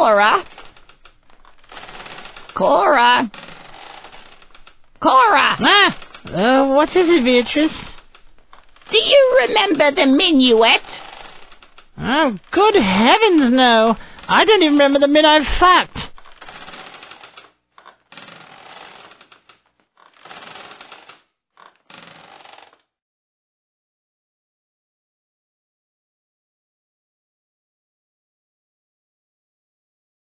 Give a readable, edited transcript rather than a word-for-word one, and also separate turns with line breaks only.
Cora? Cora? Cora!
What is it, Beatrice?
Do you remember the minuet?
Oh, good heavens, no. I don't even remember the midnight fact.